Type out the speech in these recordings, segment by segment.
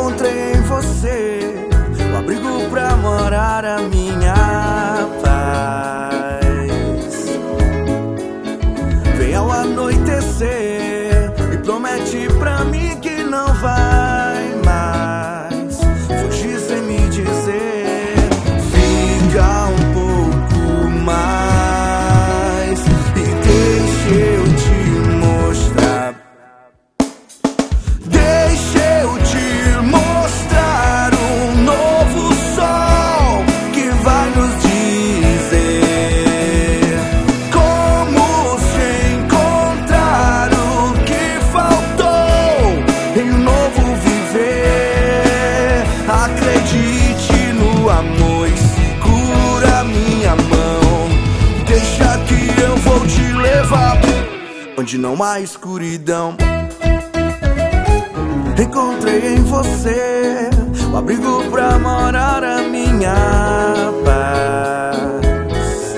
Encontrei em você o abrigo pra morar a minha paz. Vem ao anoitecer e promete pra mim que não vai mais fugir sem me dizer. Fica um pouco mais e deixa eu te mostrar. Deixa eu te mostrar um novo sol que vai nos dizer como se encontrar o que faltou em um novo viver. Acredite no amor e segura minha mão. Deixa que eu vou te levar onde não há escuridão. Encontrei em você o abrigo pra morar a minha paz.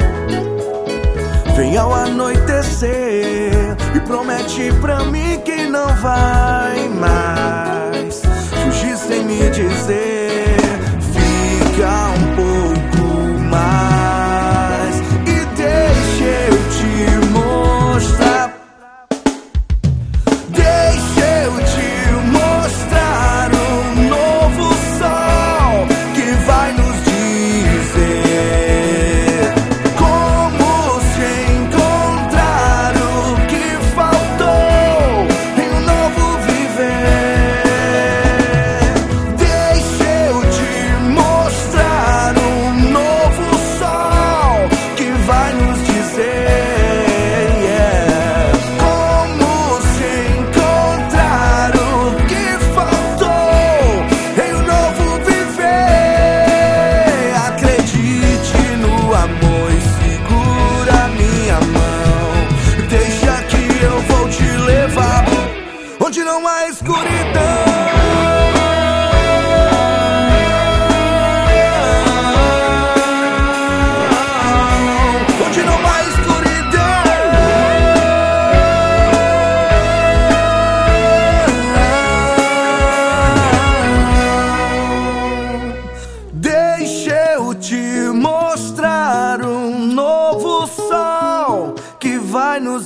Vem ao anoitecer e promete pra mim que não vai mais fugir sem me dizer. Fica um pouco mais e deixa eu te mostrar. Deixa eu te mostrar um novo sol que vai nos dizer como se encontrar o que faltou em um novo viver. Deixa eu te mostrar um novo sol que vai nos dizer como se encontrar o que faltou em um novo viver. Acredite no amor e segura minha mão. Deixa que eu vou te levar onde não há escuridão. Onde não há escuridão. Deixa eu te mostrar um novo sol que vai nos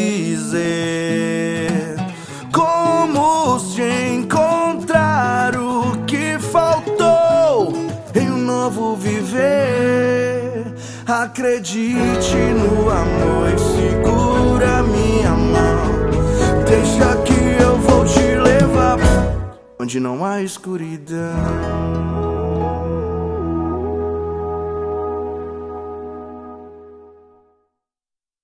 dizer como se encontrar o que faltou em um novo viver. Acredite no amor e segura minha mão. Deixa que eu vou te levar onde não há escuridão.